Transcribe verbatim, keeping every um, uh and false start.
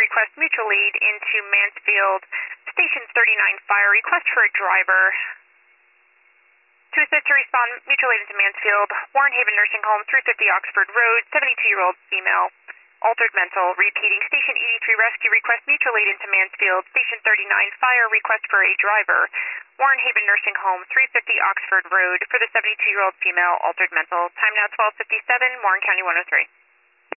request mutual aid into Mansfield, Station thirty-nine Fire, request for a driver. To assist to respond, mutual aid into Mansfield, Warren Haven Nursing Home, three fifty Oxford Road, seventy-two-year-old female, altered mental. Repeating, Station eighty-three Rescue, request mutual aid into Mansfield, Station thirty-nine Fire, request for a driver. Warren Haven Nursing Home, three fifty Oxford Road, for the seventy-two-year-old female, altered mental. Time now twelve fifty-seven, Warren County one oh three.